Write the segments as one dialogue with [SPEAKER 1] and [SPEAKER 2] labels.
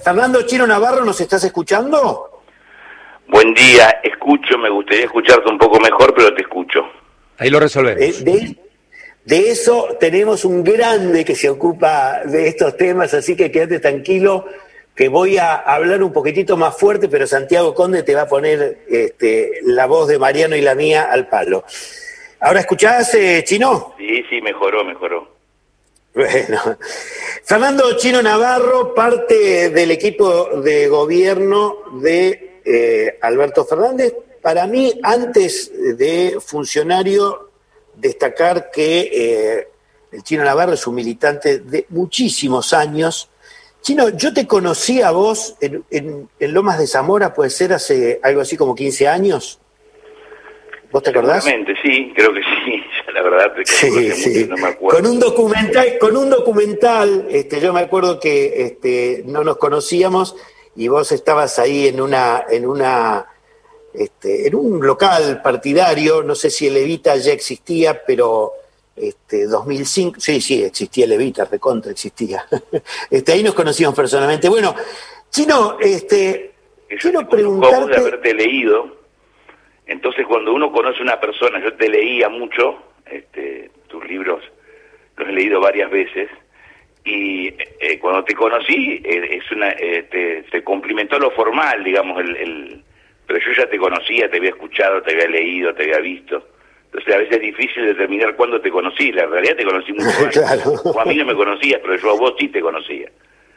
[SPEAKER 1] Fernando Chino Navarro, ¿nos estás escuchando?
[SPEAKER 2] Buen día, escucho, me gustaría escucharte un poco mejor, pero te escucho.
[SPEAKER 3] Ahí lo resolvemos.
[SPEAKER 1] De eso tenemos un grande que se ocupa de estos temas, así que quédate tranquilo, que voy a hablar un poquitito más fuerte, pero Santiago Conde te va a poner la voz de Mariano y la mía al palo. ¿Ahora escuchás, Chino?
[SPEAKER 2] Sí, mejoró.
[SPEAKER 1] Bueno, Fernando Chino Navarro, parte del equipo de gobierno de Alberto Fernández. Para mí, antes de funcionario, destacar que el Chino Navarro es un militante de muchísimos años. Chino, yo te conocí a vos en Lomas de Zamora, puede ser hace algo así como 15 años. ¿Vos te acordás?
[SPEAKER 2] Seguramente, sí, creo que sí. La verdad te
[SPEAKER 1] sí.
[SPEAKER 2] Mucho, no me acuerdo.
[SPEAKER 1] Con un documental, yo me acuerdo que no nos conocíamos y vos estabas ahí en un local partidario, no sé si el Evita ya existía, pero 2005, sí, existía el Evita, recontra existía. Ahí nos conocíamos personalmente. Bueno, Chino, quiero preguntarte...
[SPEAKER 2] de haberte leído. Entonces, cuando uno conoce a una persona, yo te leía mucho, tus libros los he leído varias veces, y cuando te conocí, te cumplimentó lo formal, digamos, pero yo ya te conocía, te había escuchado, te había leído, te había visto. Entonces, a veces es difícil determinar cuándo te conocí. La realidad te conocí mucho antes.
[SPEAKER 1] Claro.
[SPEAKER 2] O a mí no me conocías, pero yo a vos sí te conocía.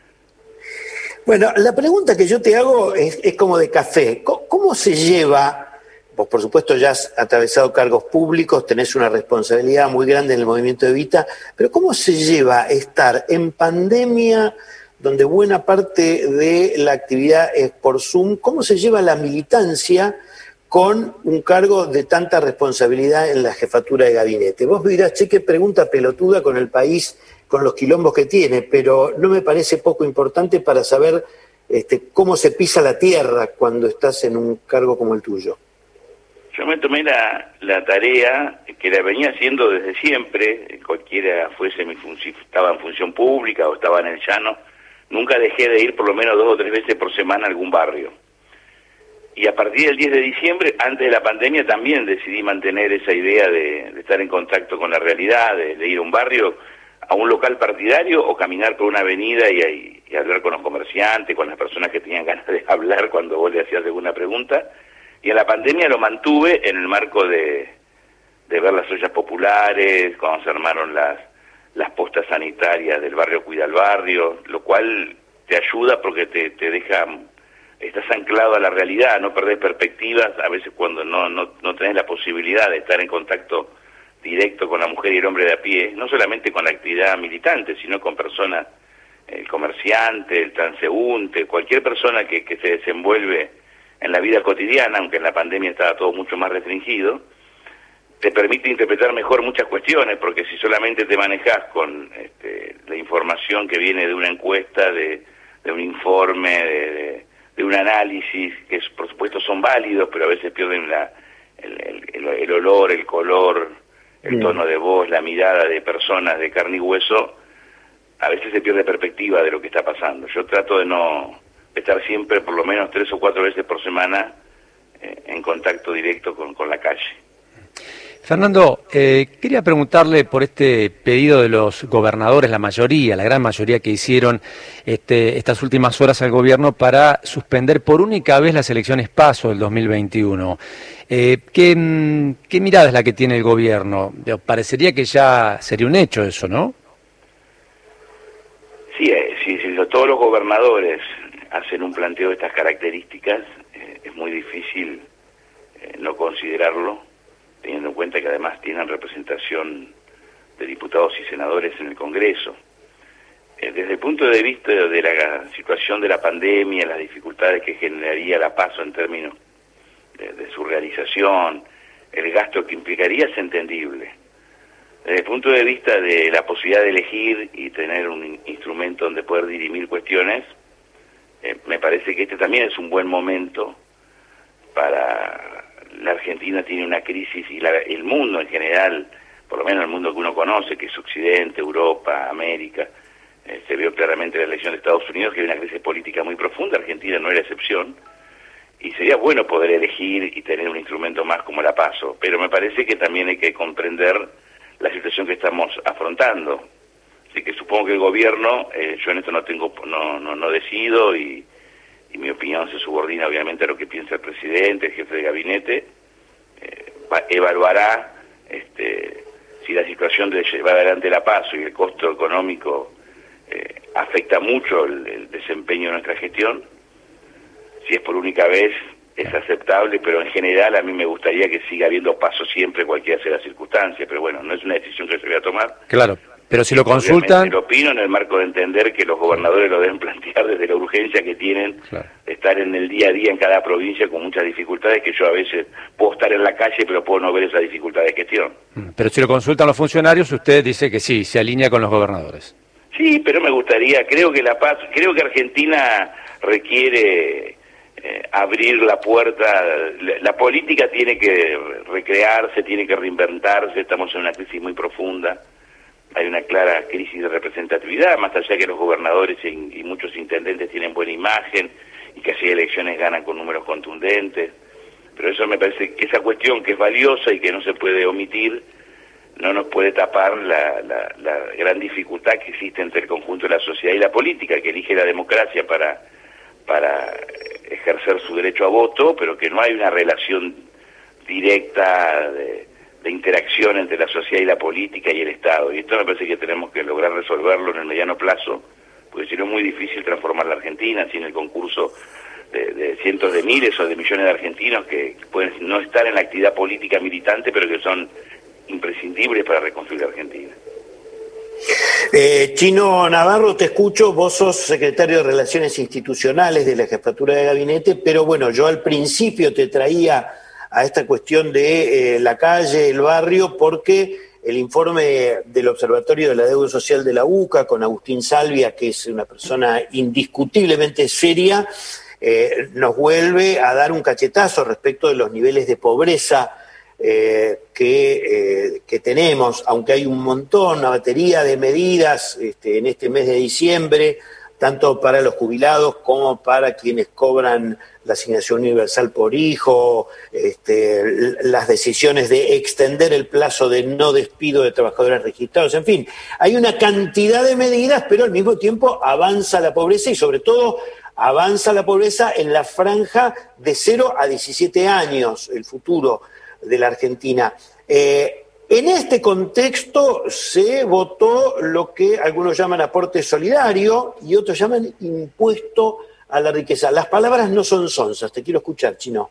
[SPEAKER 1] Bueno, la pregunta que yo te hago es como de café. ¿Cómo se lleva? Vos, por supuesto, ya has atravesado cargos públicos, tenés una responsabilidad muy grande en el movimiento Evita, pero ¿cómo se lleva estar en pandemia, donde buena parte de la actividad es por Zoom? ¿Cómo se lleva la militancia con un cargo de tanta responsabilidad en la jefatura de gabinete? Vos dirás, che, qué pregunta pelotuda con el país, con los quilombos que tiene, pero no me parece poco importante para saber cómo se pisa la tierra cuando estás en un cargo como el tuyo.
[SPEAKER 2] Yo me tomé la tarea que la venía haciendo desde siempre, cualquiera fuese estaba en función pública o estaba en el llano, nunca dejé de ir por lo menos 2 o 3 veces por semana a algún barrio. Y a partir del 10 de diciembre, antes de la pandemia, también decidí mantener esa idea de estar en contacto con la realidad, de ir a un barrio, a un local partidario o caminar por una avenida y hablar con los comerciantes, con las personas que tenían ganas de hablar cuando vos le hacías alguna pregunta. Y en la pandemia lo mantuve en el marco de ver las ollas populares, cuando se armaron las postas sanitarias del barrio Cuida el Barrio, lo cual te ayuda porque te deja, estás anclado a la realidad, no perdés perspectivas, a veces cuando no tenés la posibilidad de estar en contacto directo con la mujer y el hombre de a pie, no solamente con la actividad militante, sino con personas, el comerciante, el transeúnte, cualquier persona que se desenvuelve en la vida cotidiana, aunque en la pandemia estaba todo mucho más restringido, te permite interpretar mejor muchas cuestiones, porque si solamente te manejás con la información que viene de una encuesta, de un informe, de un análisis, que por supuesto son válidos, pero a veces pierden el olor, el color, el tono de voz, la mirada de personas de carne y hueso, a veces se pierde perspectiva de lo que está pasando. Yo trato de no estar siempre por lo menos 3 o 4 veces por semana en contacto directo con la calle.
[SPEAKER 3] Fernando, quería preguntarle por este pedido de los gobernadores, la gran mayoría que hicieron estas últimas horas al gobierno para suspender por única vez las elecciones PASO del 2021. ¿Qué mirada es la que tiene el gobierno? Parecería que ya sería un hecho eso, ¿no?
[SPEAKER 2] Sí, todos los gobernadores hacen un planteo de estas características, es muy difícil no considerarlo, teniendo en cuenta que además tienen representación de diputados y senadores en el Congreso. Desde el punto de vista de la situación de la pandemia, las dificultades que generaría la PASO en términos de su realización, el gasto que implicaría es entendible. Desde el punto de vista de la posibilidad de elegir y tener un instrumento donde poder dirimir cuestiones, me parece que este también es un buen momento para... La Argentina tiene una crisis y el mundo en general, por lo menos el mundo que uno conoce, que es Occidente, Europa, América, Se vio claramente la elección de Estados Unidos, que hay una crisis política muy profunda. Argentina no era excepción. Y sería bueno poder elegir y tener un instrumento más como la PASO. Pero me parece que también hay que comprender la situación que estamos afrontando. Así que supongo que el gobierno, yo en esto no decido, y mi opinión se subordina obviamente a lo que piensa el presidente, el jefe de gabinete, evaluará si la situación de llevar adelante la PASO y el costo económico afecta mucho el desempeño de nuestra gestión. Si es por única vez, es aceptable, pero en general a mí me gustaría que siga habiendo PASO siempre, cualquiera sea la circunstancia, pero bueno, no es una decisión que se voy a tomar.
[SPEAKER 3] Claro, pero si lo consultan...
[SPEAKER 2] Lo opino en el marco de entender que los gobernadores lo deben plantear desde la urgencia que tienen, claro, de estar en el día a día en cada provincia con muchas dificultades, que yo a veces puedo estar en la calle, pero puedo no ver esa dificultad de gestión.
[SPEAKER 3] Pero si lo consultan los funcionarios, usted dice que sí, se alinea con los gobernadores.
[SPEAKER 2] Sí, pero me gustaría, creo que creo que Argentina requiere abrir la puerta. La política tiene que recrearse, tiene que reinventarse. Estamos en una crisis muy profunda. Hay una clara crisis de representatividad, más allá que los gobernadores y muchos intendentes tienen buena imagen y que así elecciones ganan con números contundentes. Pero eso me parece que esa cuestión, que es valiosa y que no se puede omitir, no nos puede tapar la gran dificultad que existe entre el conjunto de la sociedad y la política, que elige la democracia para ejercer su derecho a voto, pero que no hay una relación directa de interacción entre la sociedad y la política y el Estado. Y esto me parece que tenemos que lograr resolverlo en el mediano plazo, porque si no es muy difícil transformar la Argentina sin el concurso de cientos de miles o de millones de argentinos que pueden no estar en la actividad política militante, pero que son imprescindibles para reconstruir la Argentina.
[SPEAKER 1] Chino Navarro, te escucho, vos sos secretario de Relaciones Institucionales de la Jefatura de Gabinete, pero bueno, yo al principio te traía a esta cuestión de la calle, el barrio, porque el informe del Observatorio de la Deuda Social de la UCA, con Agustín Salvia, que es una persona indiscutiblemente seria, nos vuelve a dar un cachetazo respecto de los niveles de pobreza que tenemos, aunque hay un montón, una batería de medidas en este mes de diciembre, tanto para los jubilados como para quienes cobran la asignación universal por hijo, las decisiones de extender el plazo de no despido de trabajadores registrados, en fin, hay una cantidad de medidas, pero al mismo tiempo avanza la pobreza y sobre todo avanza la pobreza en la franja de 0 a 17 años, el futuro de la Argentina. En este contexto se votó lo que algunos llaman aporte solidario y otros llaman impuesto a la riqueza. Las palabras no son sonzas, te quiero escuchar, Chino.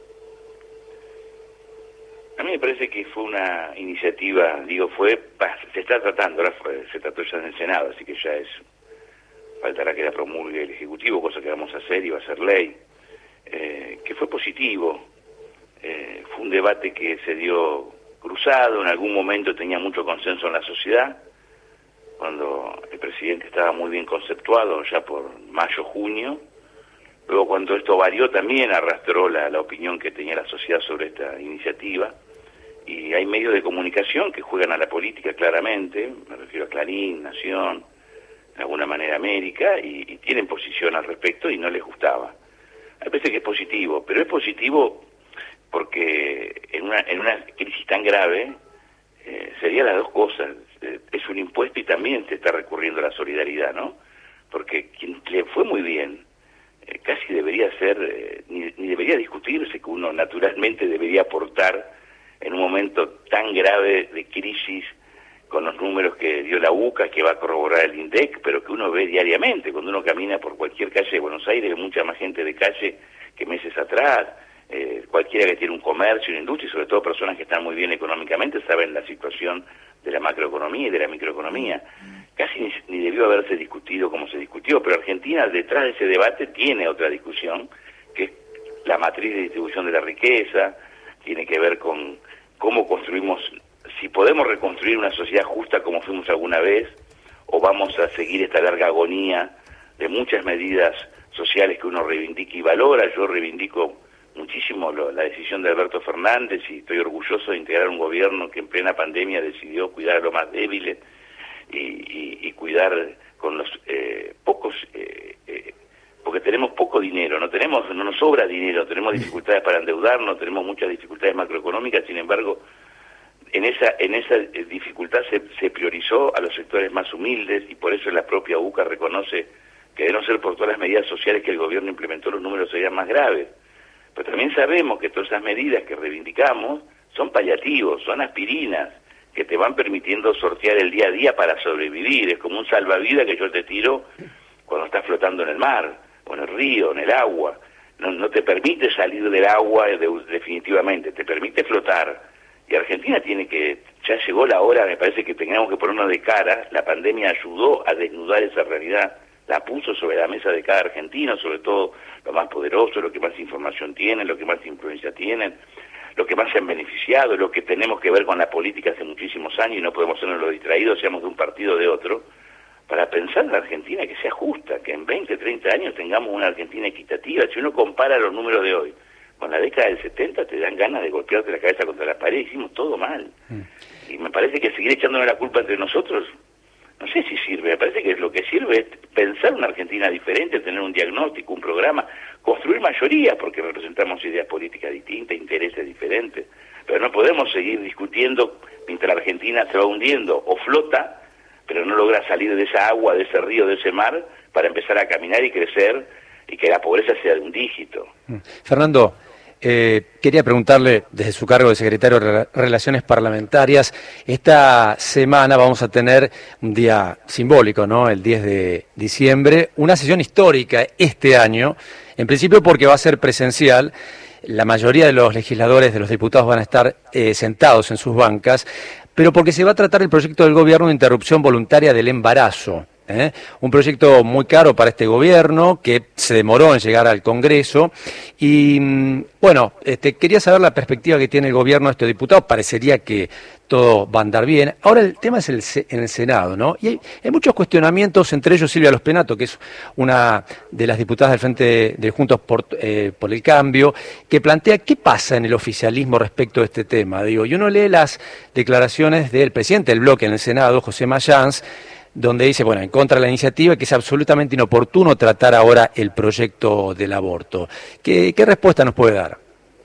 [SPEAKER 2] A mí me parece que fue una iniciativa, se está tratando, ahora se trató ya en el Senado, así que faltará que la promulgue el Ejecutivo, cosa que vamos a hacer y va a ser ley, que fue positivo. Fue un debate que se dio cruzado, en algún momento tenía mucho consenso en la sociedad, cuando el presidente estaba muy bien conceptuado, ya por mayo, junio. Luego, cuando esto varió, también arrastró la opinión que tenía la sociedad sobre esta iniciativa. Y hay medios de comunicación que juegan a la política claramente, me refiero a Clarín, Nación, de alguna manera América, y tienen posición al respecto y no les gustaba. Me parece que es positivo, pero es positivo porque en una crisis tan grave serían las dos cosas. Es un impuesto y también se está recurriendo a la solidaridad, ¿no? Porque quien le fue muy bien, casi debería ser, ni debería discutirse, que uno naturalmente debería aportar en un momento tan grave de crisis, con los números que dio la UCA, que va a corroborar el INDEC, pero que uno ve diariamente. Cuando uno camina por cualquier calle de Buenos Aires, hay mucha más gente de calle que meses atrás. Cualquiera que tiene un comercio, una industria, y sobre todo personas que están muy bien económicamente, saben la situación de la macroeconomía y de la microeconomía. Casi ni debió haberse discutido como se discutió, pero Argentina, detrás de ese debate, tiene otra discusión, que es la matriz de distribución de la riqueza, tiene que ver con cómo construimos, si podemos reconstruir una sociedad justa como fuimos alguna vez, o vamos a seguir esta larga agonía de muchas medidas sociales que uno reivindica y valora. Yo reivindico muchísimo la decisión de Alberto Fernández y estoy orgulloso de integrar un gobierno que en plena pandemia decidió cuidar a los más débiles y cuidar con los pocos, porque tenemos poco dinero, no nos sobra dinero, tenemos dificultades para endeudarnos, tenemos muchas dificultades macroeconómicas, sin embargo, en esa dificultad se priorizó a los sectores más humildes, y por eso la propia UCA reconoce que de no ser por todas las medidas sociales que el gobierno implementó, los números serían más graves. Pero también sabemos que todas esas medidas que reivindicamos son paliativos, son aspirinas, que te van permitiendo sortear el día a día para sobrevivir. Es como un salvavidas que yo te tiro cuando estás flotando en el mar, o en el río, en el agua. No te permite salir del agua definitivamente, te permite flotar. Y Argentina ya llegó la hora, me parece que tengamos que ponernos de cara. La pandemia ayudó a desnudar esa realidad, la puso sobre la mesa de cada argentino, sobre todo los más poderosos, los que más información tienen, los que más influencia tienen, los que más se han beneficiado, los que tenemos que ver con la política hace muchísimos años y no podemos sernos los distraídos, seamos de un partido o de otro, para pensar en la Argentina que sea justa, que en 20, 30 años tengamos una Argentina equitativa. Si uno compara los números de hoy con la década del 70, te dan ganas de golpearte la cabeza contra la pared. Hicimos todo mal. Y me parece que seguir echándonos la culpa entre nosotros, no sé si sirve. Me parece que lo que sirve es pensar una Argentina diferente, tener un diagnóstico, un programa, construir mayorías, porque representamos ideas políticas distintas, intereses diferentes. Pero no podemos seguir discutiendo mientras la Argentina se va hundiendo o flota, pero no logra salir de esa agua, de ese río, de ese mar, para empezar a caminar y crecer, y que la pobreza sea de un dígito.
[SPEAKER 3] Fernando, quería preguntarle, desde su cargo de secretario de Relaciones Parlamentarias, esta semana vamos a tener un día simbólico, ¿no? El 10 de diciembre, una sesión histórica este año, en principio porque va a ser presencial. La mayoría de los legisladores, de los diputados, van a estar sentados en sus bancas, pero porque se va a tratar el proyecto del gobierno de interrupción voluntaria del embarazo. Un proyecto muy caro para este gobierno, que se demoró en llegar al Congreso, y bueno, quería saber la perspectiva que tiene el gobierno de estos diputados. Parecería que todo va a andar bien. Ahora el tema es en el Senado, ¿no? Y hay muchos cuestionamientos, entre ellos Silvia Lospenato, que es una de las diputadas del Frente de Juntos por el Cambio, que plantea qué pasa en el oficialismo respecto a este tema. Y uno lee las declaraciones del presidente del bloque en el Senado, José Mayans, donde dice, bueno, en contra de la iniciativa, que es absolutamente inoportuno tratar ahora el proyecto del aborto. ¿Qué respuesta nos puede dar?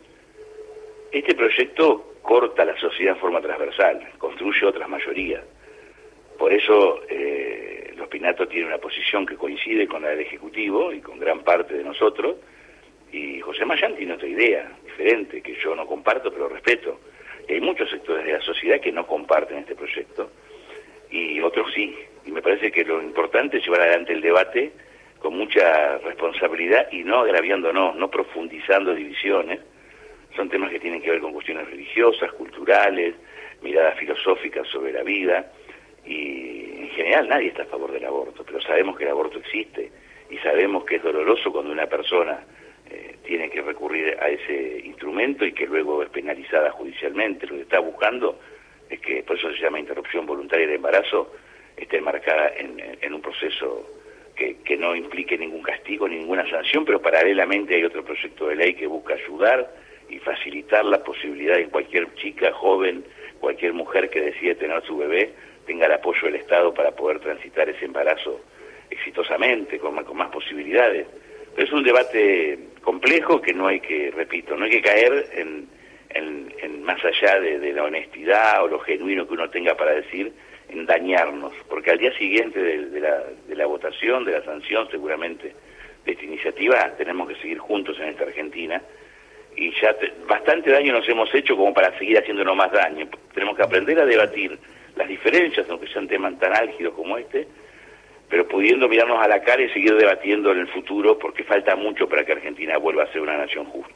[SPEAKER 2] Este proyecto corta la sociedad en forma transversal, construye otras mayorías. Por eso Lospenato tiene una posición que coincide con la del Ejecutivo y con gran parte de nosotros, y José Mayán tiene otra idea, diferente, que yo no comparto, pero respeto. Y hay muchos sectores de la sociedad que no comparten este proyecto, y otros sí. Y me parece que lo importante es llevar adelante el debate con mucha responsabilidad y no agraviándonos, no profundizando divisiones. Son temas que tienen que ver con cuestiones religiosas, culturales, miradas filosóficas sobre la vida, y en general nadie está a favor del aborto, pero sabemos que el aborto existe y sabemos que es doloroso cuando una persona tiene que recurrir a ese instrumento y que luego es penalizada judicialmente. Lo que está buscando es que, por eso se llama interrupción voluntaria del embarazo, esté enmarcada en un proceso que no implique ningún castigo, ninguna sanción, pero paralelamente hay otro proyecto de ley que busca ayudar y facilitar la posibilidad de que cualquier chica, joven, cualquier mujer que decide tener su bebé, tenga el apoyo del Estado para poder transitar ese embarazo exitosamente, con más posibilidades. Pero es un debate complejo que no hay que, repito, no hay que caer en más allá de la honestidad o lo genuino que uno tenga para decir, en dañarnos, porque al día siguiente de la votación, de la sanción seguramente de esta iniciativa, tenemos que seguir juntos en esta Argentina, y ya bastante daño nos hemos hecho como para seguir haciéndonos más daño. Tenemos que aprender a debatir las diferencias, aunque sean temas tan álgidos como este, pero pudiendo mirarnos a la cara y seguir debatiendo en el futuro, porque falta mucho para que Argentina vuelva a ser una nación justa.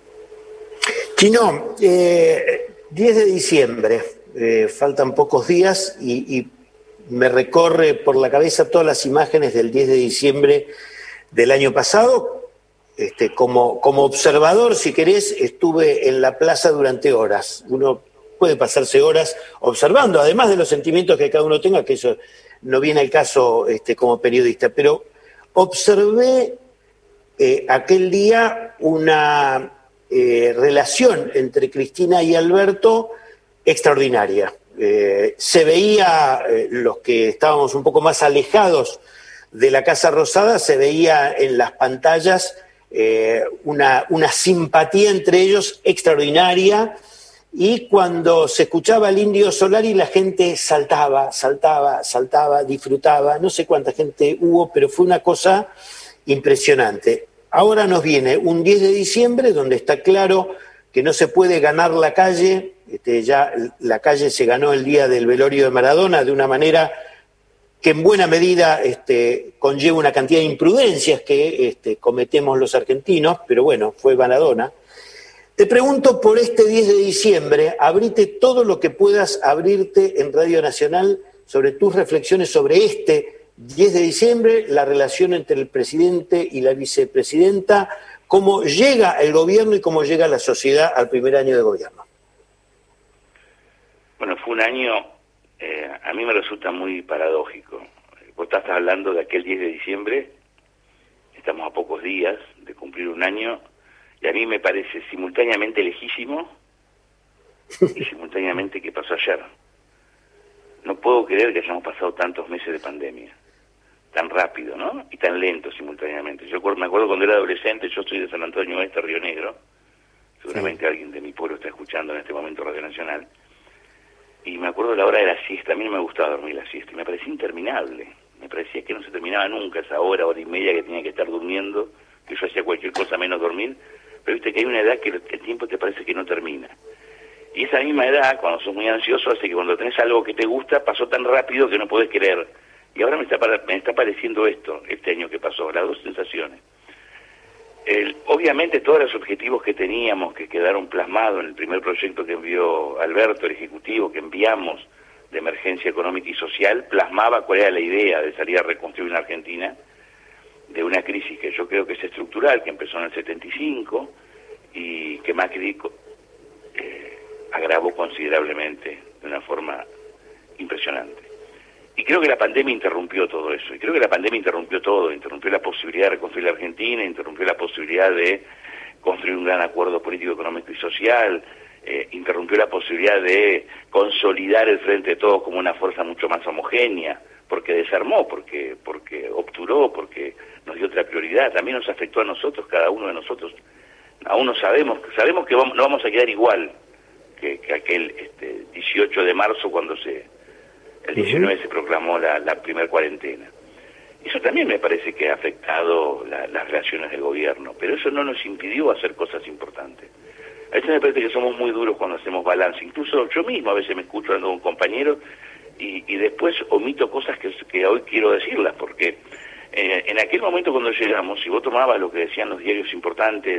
[SPEAKER 1] Chino, 10 de diciembre, faltan pocos días y me recorre por la cabeza todas las imágenes del 10 de diciembre del año pasado. Como observador, si querés, estuve en la plaza durante horas. Uno puede pasarse horas observando, además de los sentimientos que cada uno tenga, que eso no viene al caso como periodista, pero observé aquel día una relación entre Cristina y Alberto extraordinaria. Se veía, los que estábamos un poco más alejados de la Casa Rosada, se veía en las pantallas una simpatía entre ellos extraordinaria, y cuando se escuchaba el Indio Solari la gente saltaba, disfrutaba, no sé cuánta gente hubo, pero fue una cosa impresionante. Ahora nos viene un 10 de diciembre donde está claro que no se puede ganar la calle, ya la calle se ganó el día del velorio de Maradona de una manera que en buena medida conlleva una cantidad de imprudencias que cometemos los argentinos, pero bueno, fue Maradona. Te pregunto por este 10 de diciembre, abrite todo lo que puedas abrirte en Radio Nacional sobre tus reflexiones sobre este 10 de diciembre, la relación entre el presidente y la vicepresidenta, cómo llega el gobierno y cómo llega la sociedad al primer año de gobierno.
[SPEAKER 2] Bueno, fue un año, a mí me resulta muy paradójico. Vos estás hablando de aquel 10 de diciembre, estamos a pocos días de cumplir un año, y a mí me parece simultáneamente lejísimo y simultáneamente que pasó ayer. No puedo creer que hayamos pasado tantos meses de pandemia, tan rápido, ¿no? Y tan lento simultáneamente. Yo me acuerdo cuando era adolescente, yo soy de San Antonio Oeste, Río Negro, seguramente alguien de mi pueblo está escuchando en este momento Radio Nacional, y me acuerdo de la hora de la siesta. A mí no me gustaba dormir la siesta, y me parecía interminable, me parecía que no se terminaba nunca esa hora y media que tenía que estar durmiendo, que yo hacía cualquier cosa menos dormir, pero viste que hay una edad que el tiempo te parece que no termina. Y esa misma edad, cuando sos muy ansioso, hace que cuando tenés algo que te gusta, pasó tan rápido que no podés creer. Y ahora me está pareciendo esto, este año que pasó, las dos sensaciones. Obviamente todos los objetivos que teníamos, que quedaron plasmados en el primer proyecto que envió Alberto, el Ejecutivo, que enviamos de emergencia económica y social, plasmaba cuál era la idea de salir a reconstruir una Argentina de una crisis que yo creo que es estructural, que empezó en el 75 y que Macri agravó considerablemente de una forma impresionante. Y creo que la pandemia interrumpió todo eso, y creo que la pandemia interrumpió todo, interrumpió la posibilidad de reconstruir la Argentina, interrumpió la posibilidad de construir un gran acuerdo político, económico y social, interrumpió la posibilidad de consolidar el Frente de Todos como una fuerza mucho más homogénea, porque desarmó, porque obturó, porque nos dio otra prioridad. También nos afectó a nosotros, cada uno de nosotros. Aún no sabemos que no vamos a quedar igual que aquel 18 de marzo cuando el 19 se proclamó la primera cuarentena. Eso también me parece que ha afectado las relaciones del gobierno, pero eso no nos impidió hacer cosas importantes. A veces me parece que somos muy duros cuando hacemos balance. Incluso yo mismo a veces me escucho hablando con compañeros y después omito cosas que hoy quiero decirlas, porque en aquel momento cuando llegamos, si vos tomabas lo que decían los diarios importantes,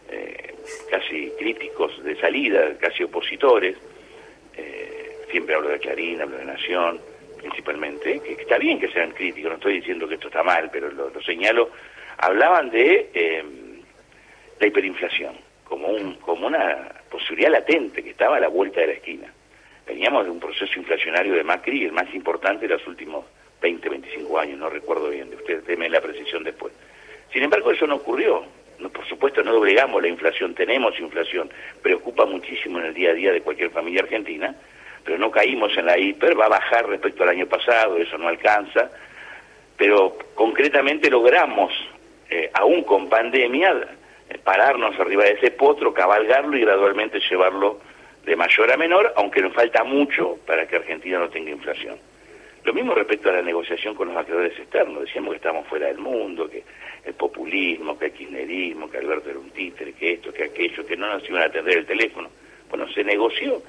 [SPEAKER 2] casi críticos de salida, casi opositores, siempre hablo de Clarín, hablo de Nación, principalmente, que está bien que sean críticos, no estoy diciendo que esto está mal, pero lo señalo, hablaban de la hiperinflación, como una posibilidad latente que estaba a la vuelta de la esquina. Veníamos de un proceso inflacionario de Macri, el más importante de los últimos 20, 25 años, no recuerdo bien, de ustedes denme la precisión después. Sin embargo, eso no ocurrió. No, por supuesto, no doblegamos la inflación, tenemos inflación, preocupa muchísimo en el día a día de cualquier familia argentina, pero no caímos en la hiper, va a bajar respecto al año pasado, eso no alcanza, pero concretamente logramos, aún con pandemia, pararnos arriba de ese potro, cabalgarlo y gradualmente llevarlo de mayor a menor, aunque nos falta mucho para que Argentina no tenga inflación. Lo mismo respecto a la negociación con los acreedores externos, decíamos que estamos fuera del mundo, que el populismo, que el kirchnerismo, que Alberto era un títere, que esto, que aquello, que no nos iban a atender el teléfono. Bueno, se negoció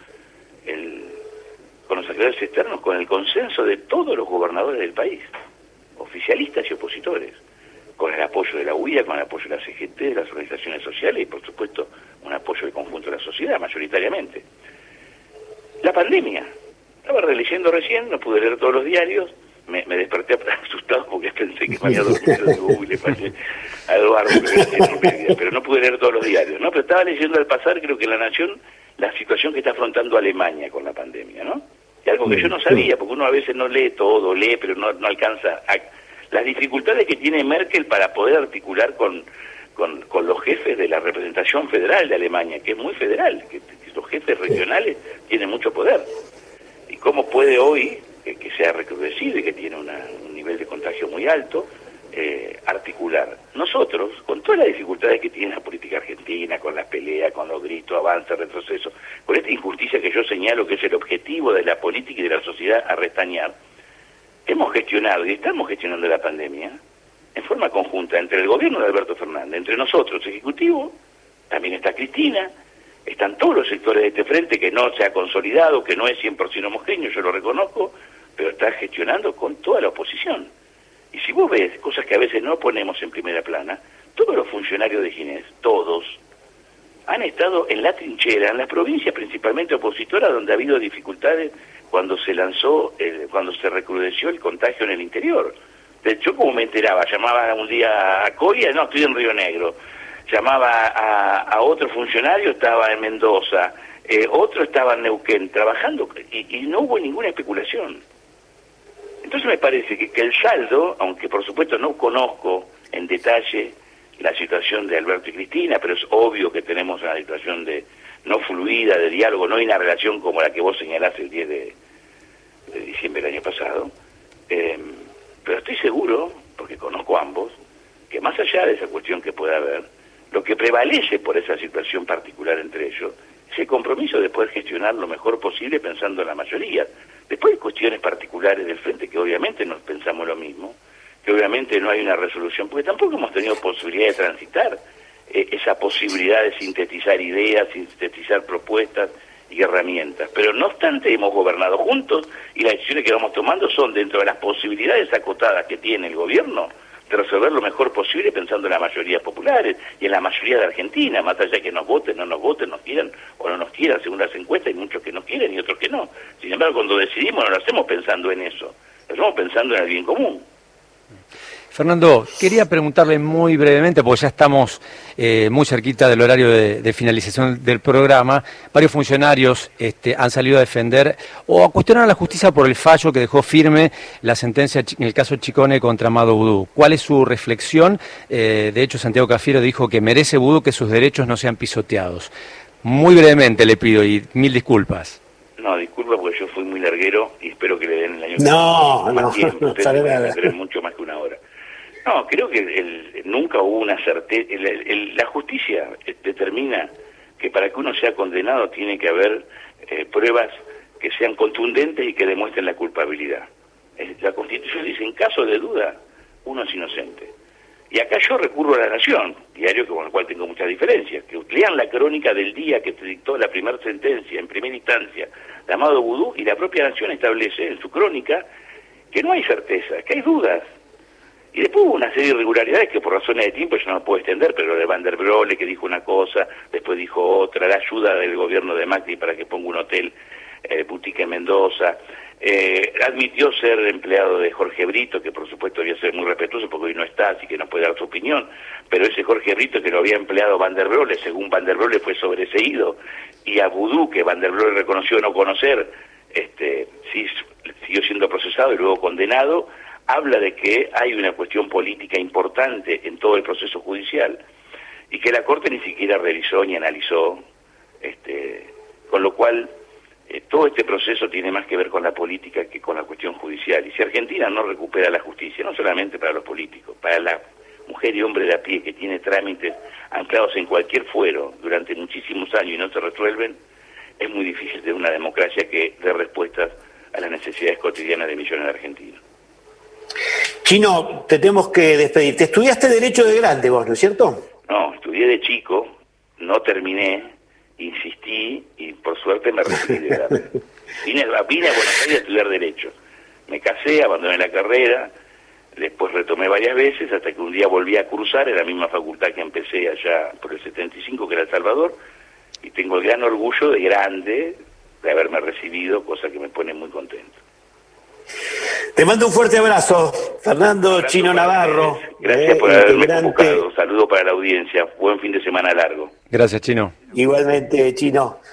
[SPEAKER 2] con los acreedores externos con el consenso de todos los gobernadores del país, oficialistas y opositores, con el apoyo de la UIA, con el apoyo de la CGT, de las organizaciones sociales y, por supuesto, un apoyo del conjunto de la sociedad, mayoritariamente. La pandemia. Estaba releyendo recién, no pude leer todos los diarios, me desperté asustado porque pensé que me había dormido de Google, le fallé a Eduardo, pero no pude leer todos los diarios, ¿no? Pero estaba leyendo al pasar, creo que en La Nación, la situación que está afrontando Alemania con la pandemia, ¿no? Y algo que yo no sabía, porque uno a veces no lee todo, lee, pero no alcanza las dificultades que tiene Merkel para poder articular con los jefes de la representación federal de Alemania, que es muy federal, que los jefes regionales tienen mucho poder. cómo puede hoy, que se ha recrudecido y que tiene un nivel de contagio muy alto, articular. Nosotros, con todas las dificultades que tiene la política argentina, con las peleas, con los gritos, avance, retroceso, con esta injusticia que yo señalo que es el objetivo de la política y de la sociedad a restañar, hemos gestionado y estamos gestionando la pandemia en forma conjunta entre el gobierno de Alberto Fernández, entre nosotros, Ejecutivo, también está Cristina, están todos los sectores de este frente que no se ha consolidado, que no es 100% homogéneo, yo lo reconozco, pero está gestionando con toda la oposición. Y si vos ves cosas que a veces no ponemos en primera plana, todos los funcionarios de Ginés, todos, han estado en la trinchera, en las provincias principalmente opositoras, donde ha habido dificultades cuando se lanzó, cuando se recrudeció el contagio en el interior. De hecho, como me enteraba, llamaba un día a Coria, no, estoy en Río Negro, llamaba a otro funcionario, estaba en Mendoza, otro estaba en Neuquén, trabajando, y no hubo ninguna especulación. Entonces me parece que el saldo, aunque por supuesto no conozco en detalle la situación de Alberto y Cristina, pero es obvio que tenemos una situación de no fluida, de diálogo, no hay una relación como la que vos señalaste el 10 de diciembre del año pasado, pero estoy seguro, porque conozco a ambos, que más allá de esa cuestión que pueda haber, lo que prevalece por esa situación particular entre ellos es el compromiso de poder gestionar lo mejor posible pensando en la mayoría. Después hay cuestiones particulares del frente que obviamente no pensamos lo mismo, que obviamente no hay una resolución, porque tampoco hemos tenido posibilidad de transitar esa posibilidad de sintetizar ideas, sintetizar propuestas y herramientas. Pero no obstante hemos gobernado juntos y las decisiones que vamos tomando son dentro de las posibilidades acotadas que tiene el gobierno de resolver lo mejor posible pensando en las mayorías populares y en la mayoría de Argentina, más allá de que nos voten, nos quieran o no nos quieran según las encuestas, hay muchos que nos quieren y otros que no. Sin embargo, cuando decidimos no lo hacemos pensando en eso, lo hacemos pensando en el bien común.
[SPEAKER 3] Fernando, quería preguntarle muy brevemente, porque ya estamos muy cerquita del horario de finalización del programa. Varios funcionarios han salido a defender o a cuestionar a la justicia por el fallo que dejó firme la sentencia en el caso Chicone contra Amado Vudú. ¿Cuál es su reflexión? De hecho, Santiago Cafiero dijo que merece Vudú que sus derechos no sean pisoteados. Muy brevemente le pido y mil disculpas.
[SPEAKER 2] No, disculpa porque yo fui muy larguero y espero que le den el año que
[SPEAKER 1] viene más
[SPEAKER 2] tiempo.
[SPEAKER 1] No sale nada.
[SPEAKER 2] Mucho más que una hora. No, creo que nunca hubo una certeza. La justicia determina que para que uno sea condenado tiene que haber pruebas que sean contundentes y que demuestren la culpabilidad. La Constitución dice, en caso de duda, uno es inocente. Y acá yo recurro a La Nación, diario con el cual tengo muchas diferencias, que lean la crónica del día que se dictó la primera sentencia, en primera instancia, de Amado Vudú, y la propia Nación establece en su crónica que no hay certeza, que hay dudas. Y después hubo una serie de irregularidades que por razones de tiempo yo no puedo extender, pero de Van der Broele que dijo una cosa, después dijo otra, la ayuda del gobierno de Macri para que ponga un hotel boutique en Mendoza, admitió ser empleado de Jorge Brito, que por supuesto debía ser muy respetuoso porque hoy no está, así que no puede dar su opinión, pero ese Jorge Brito que lo había empleado Van der Broele, según Van der Broele fue sobreseído, y a Vudú, que Van der Broele reconoció no conocer, sí siguió siendo procesado y luego condenado, habla de que hay una cuestión política importante en todo el proceso judicial y que la Corte ni siquiera revisó ni analizó, con lo cual todo este proceso tiene más que ver con la política que con la cuestión judicial. Y si Argentina no recupera la justicia, no solamente para los políticos, para la mujer y hombre de a pie que tiene trámites anclados en cualquier fuero durante muchísimos años y no se resuelven, es muy difícil tener una democracia que dé respuestas a las necesidades cotidianas de millones de argentinos.
[SPEAKER 1] Chino, te tenemos que despedir. ¿Te estudiaste Derecho de grande vos, no es cierto?
[SPEAKER 2] No, estudié de chico, no terminé, insistí y por suerte me recibí de grande. Vine a Buenos Aires a estudiar Derecho. Me casé, abandoné la carrera, después retomé varias veces hasta que un día volví a cursar en la misma facultad que empecé allá por el 75, que era El Salvador, y tengo el gran orgullo de grande de haberme recibido, cosa que me pone muy contento.
[SPEAKER 1] Te mando un fuerte abrazo, Fernando Chino Navarro.
[SPEAKER 2] Gracias por haberme convocado. Un saludo para la audiencia. Buen fin de semana largo.
[SPEAKER 3] Gracias, Chino.
[SPEAKER 1] Igualmente, Chino.